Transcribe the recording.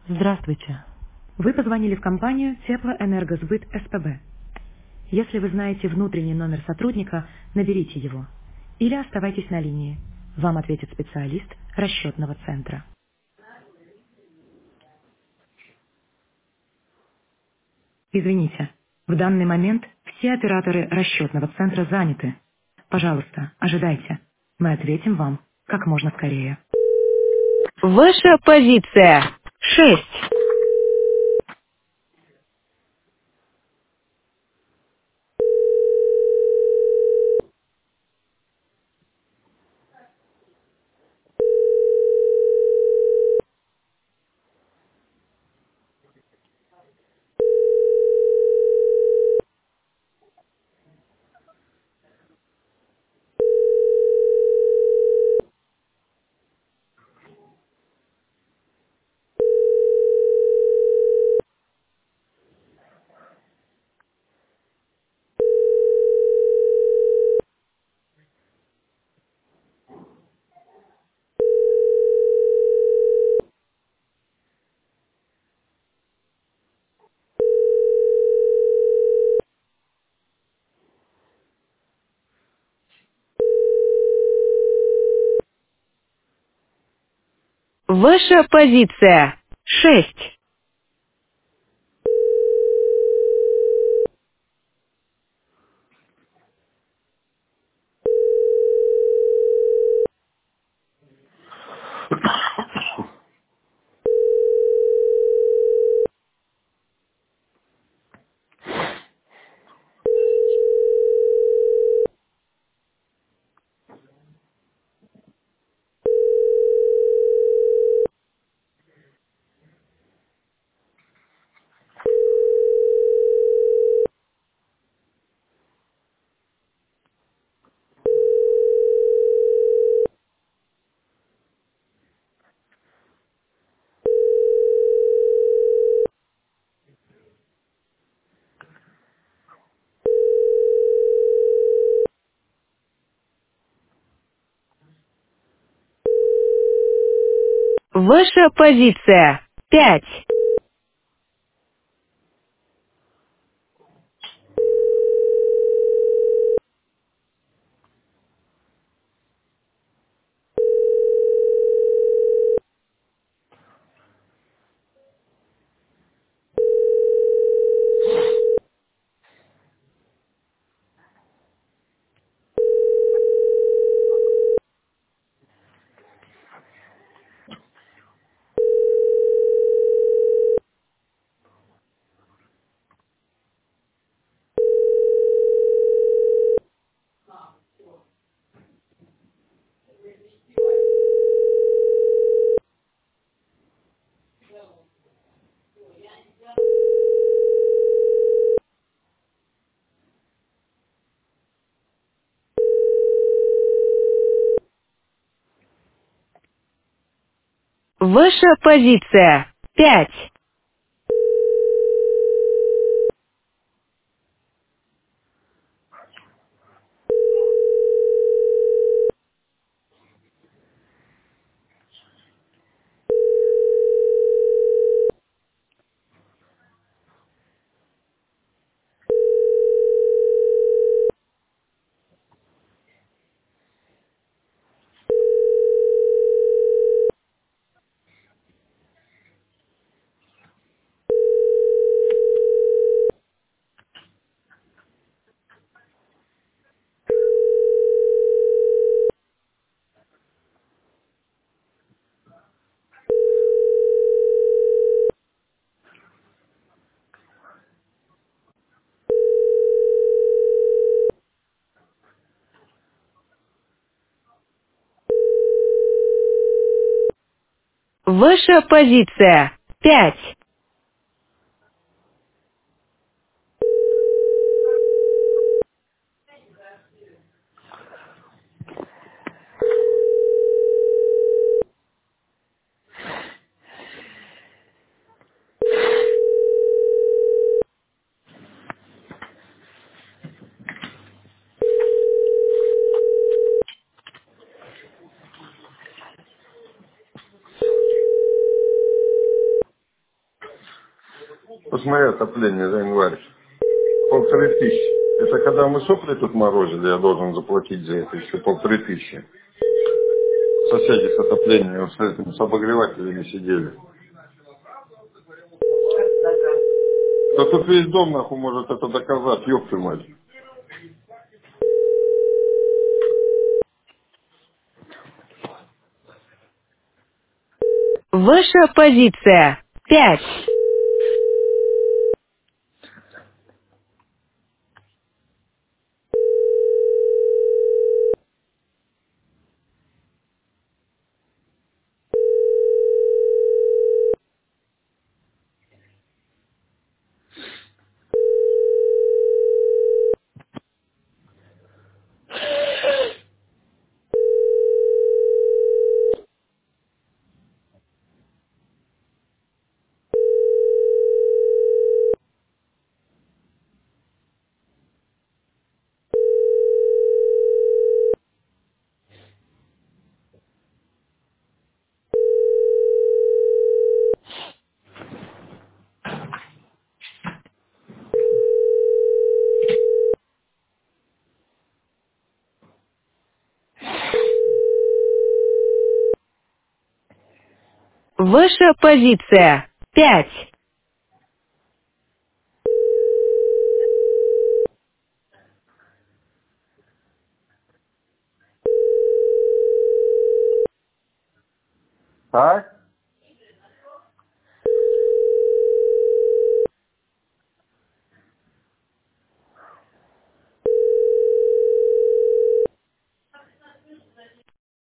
Здравствуйте. Вы позвонили в компанию Теплоэнергосбыт СПБ. Если вы знаете внутренний номер сотрудника, наберите его. Или оставайтесь на линии. Вам ответит специалист расчетного центра. Извините, в данный момент все операторы расчетного центра заняты. Пожалуйста, ожидайте. Мы ответим вам как можно скорее. Ваша позиция 6. Ваша позиция 6. Ваша позиция 5. Ваша позиция 5. Ваша позиция 5. Посмотри, отопление за январь. 1500. Это когда мы сопли тут морозили, я должен заплатить за это еще 1500. Соседи с отоплением, с этим, с обогревателями сидели. Да тут весь дом, нахуй, может это доказать, ёб ты мать. Ваша позиция 5. Ваша позиция 5. Так?